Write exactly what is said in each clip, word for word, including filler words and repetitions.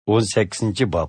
o'n sakkizinchi bob.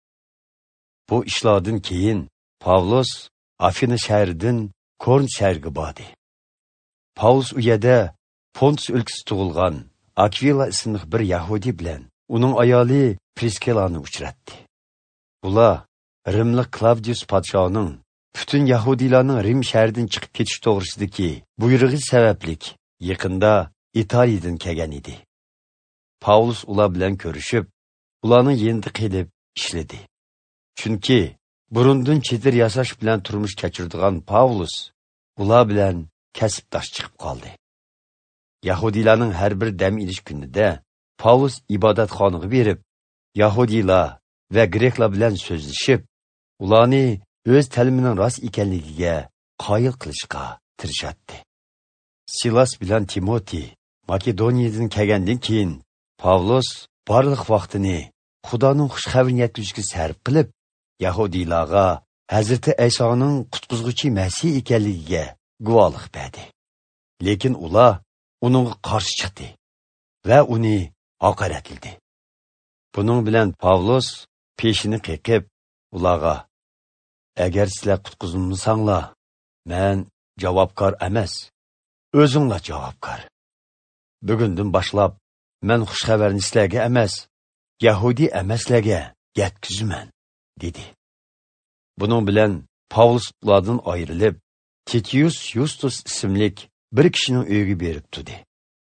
Bu ishlardan keyin Pavlus Afina shahridan Korint shahriga bordi. Pavlus u yerda Pontus o'lkasida tug'ilgan Akvila ismli bir Yahudi bilan uning ayoli Priskelani uchratdi. Ular Rimlik Klavdius podshoning butun Yahudilarning Rim shahridan chiqib ketish to'g'risidagi buyrug'i sabablik yaqinda Italiyadan kelgan edi. Pavlus ular bilan ko'rishib, ularning yanida qilib ishladi. Chunki burundan chetir yasash bilan turmush kechirdigan Pavlus ular bilan kasbdosh chiqib qoldi. Yahudilarning har bir dam ilish kunida Pavlus ibodatxonaga berib, Yahudilar va Greklar bilan so'zlashib, ularni o'z ta'limining rost ekanligiga qoyil qilishga tirishadi. Silas bilan Timoti Makedoniyadan kelgandan keyin Pavlus barliq vaqtini Xudoning xush xabarini yetkazishga sarf qilib, Yahudilarga Hazrati Aysoning qutqizguchi Masih ekanligiga guvohlik berdi. Lekin ular uningga qarshi chiqdi va uni haqoratladi. Buning bilan Pavlus peshini qiqib ularga: "Agar sizlar qutqizilmasanglar, men javobgar emas, o'zinglar javobgar. Bugundan boshlab men xush xabarni sizlarga emas, Yahudi emaslarga yetkazman," dedi. Buning bilan Pavlus ulardan ayrilib, Titius Justus ismlik bir kishining uyiga berib turdi.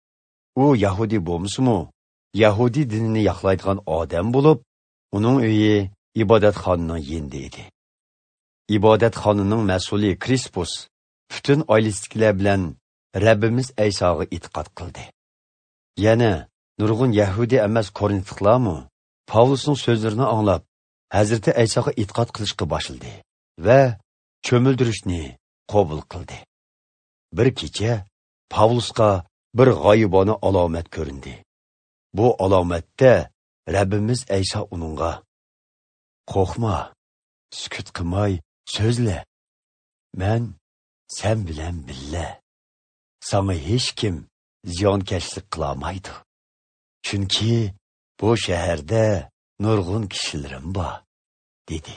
U Yahudi bo'lmasa-mu, Yahudi dinini yoqlaydigan odam bo'lib, uning uyi ibodatxonaning yendi edi. Ibodatxonaning mas'uli Krispus butun oilasidagilar bilan Rabbimiz Aysoga e'tiqod qildi. Yana nurg'un Yahudi emas Korintliklarmi Pavlusning so'zlarini anglab, Hazrati Aysoga e'tiqod qilishga boshladi va cho'mildirishni qabul qildi. Bir kecha Pavlusga bir g'oyibona alomat ko'rindi. Bu alomatda Rabbimiz Ayso uningga: "Qo'rqma, sukut qilmay so'zla. Men sen bilan billa. Sana hech kim ziyonkashlik qilmaydi. Chunki bu shaharda nurg'un kishilarim bor," dedi.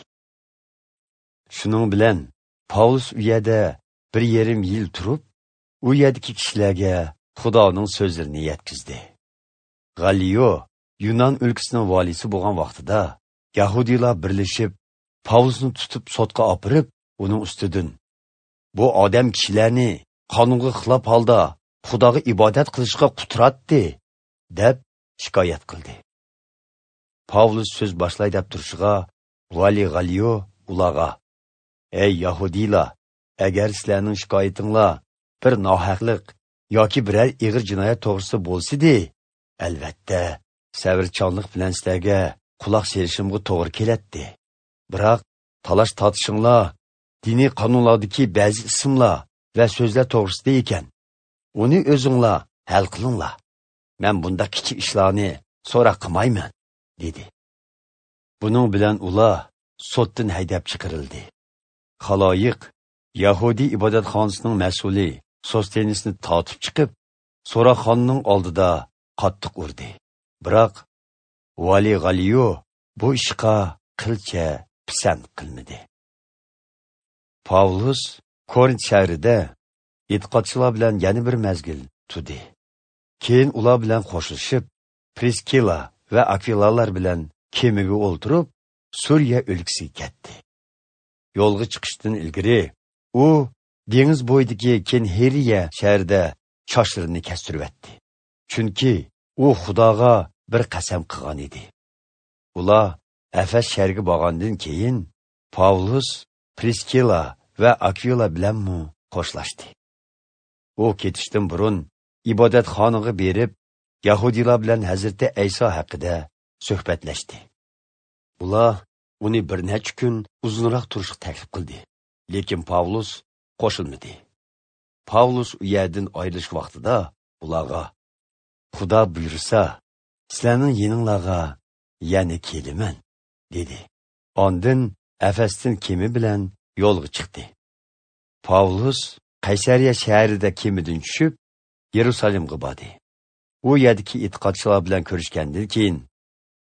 Shuning bilan Pavlus u yerda bir yarim yil turib, u yerdagi kishilarga Xudoning so'zlarini yetkazdi. Galiyo Yunon o'lkasining valisi bo'lgan vaqtida Yahudilar birlashib Pavlusni tutib sotga opirib, uning ustidan: "Bu odam kishilarni qonunga xilof holda Xudoga ibodat qilishga quturatdi," deb shikoyat qildi. Pavlus so'z boshlay deb turishiga vali Galiyo ularga: "Ey Yahudilar, agar sizlarning shikoyatinglar bir nohaqlik yoki biror ig'ir jinoyat to'g'risida bo'lsa-di, albatta sabrchanlik bilan sizlarga quloq serishimga to'g'ri keladi. Biroq talash tortishinglar diniy qonunlardagi ba'zi ismlar va so'zlar to'g'risida ekan. Uni o'zinglar hal qilinglar. Men bunda kichik ishlarni so'roq qilmayman," dedi. Buning bilan ular sotdan haydab chiqarildi. Xaloyiq Yahudi ibodatxonasining mas'uli Sostenisni tortib chiqib, so'roqxonaning oldida qattiq urdi. Biroq vali Galiyo bu ishga qilcha pisand qilmadi. Pavlus Korint shahrida e'tiqodchilar bilan yana bir mazgil turdi. Keyin ular bilan qo'shilishib, Priskila va Akvilalar bilan kemaga o'ltirib, Suriya o'lkasiga ketdi. Yo'lga chiqishdan ilgari u dengiz bo'yidagi Kenheriya shahrida shoshlarini kastiribdi. Chunki u Xudoga bir qasam qilgan edi. Ular Efes shahriga borgandan keyin Pavlus Priskila va Akvila bilanmi qo'shlashdi. U ketishdan burun ibodatxonaga berib, Yahudilar bilan Hazrati Ayso haqida suhbatlashdi. Ular uni bir necha kun uzunroq turishga taklif qildi, lekin Pavlus qo'shilmadi. Pavlus u yerdan ayrilish vaqtida ularga: "Xudo buyursa, sizlarning yeninglarga yana kelaman," dedi. Ondan Efesdan kema bilan yo'lga chiqdi. Pavlus Qaysariya shahrida kemadan tushib, Yerusalimga bordi. U yerdagi e'tiqodchilar bilan ko'rishgandan keyin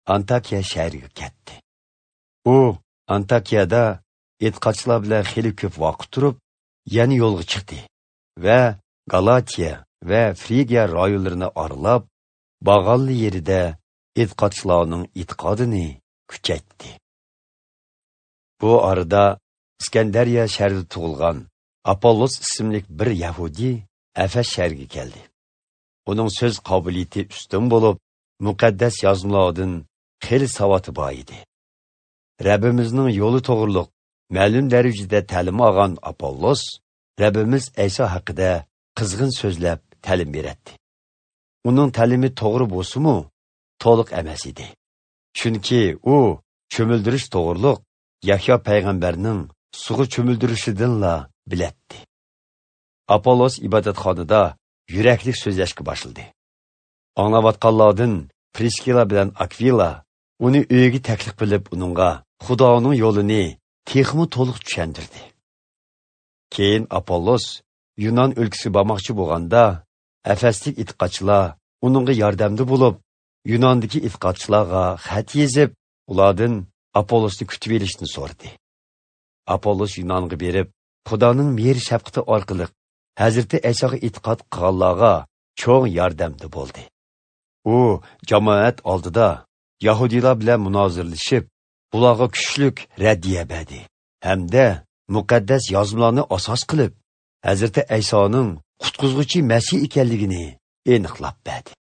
Antakiya shahriga ketdi. U Antakiyada e'tiqodchilar bilan xili ko'p vaqt turib, yana yo'lga chiqdi va Galatiya va Frigiya rayonlarini aralab, Bag'alli yerida e'tiqodchilarning e'tiqodini kuchaytdi. Bu arada İskandariya shahrida tug'ilgan Apollos ismli bir Yahudi Efes shahriga keldi. Uning so'z qobiliyati ustun bo'lib, muqaddas yozmalardan xil savati bor edi. Rabbimizning yo'li to'g'riliq, ma'lum darajada ta'lim olgan Apollos, Rabbimiz Ayso haqida qizg'in so'zlab ta'lim beradi. Uning ta'limi to'g'ri bo'lsa-mu, to'liq emas edi. Chunki u cho'mildirish to'g'riliq Yahyo payg'ambarning suvga cho'mildirishidanla biladi. Apollos ibodatxonada yuraklik so'zlashga boshladi. Anglayotganlardan Priskila bilan Akvila uni uyiga taklif qilib, uningga Xudoning yo'lini texmi to'liq tushundirdi. Keyin Apollos Yunon o'lkasi bormoqchi bo'lganda, Efeslik e'tiqodchilar uningga yordamda bo'lib, Yunondagi e'tiqodchilarga xat yozib, ulardan Apollosni kutib olishni so'radi. Apollos Yunonga berib, Xudoning mehr shafqati orqali Hazreti Aysoga e'tiqod qilganlarga cho'ng yordamda bo'ldi. U jamoat oldida Yahudilar bilan munozirlashib, ularga kuchlik raddiya berdi hamda muqaddas yozmalarni asos qilib, Hazreti Aysoning qutqizuvchi Masih ekanligini aniqlab berdi.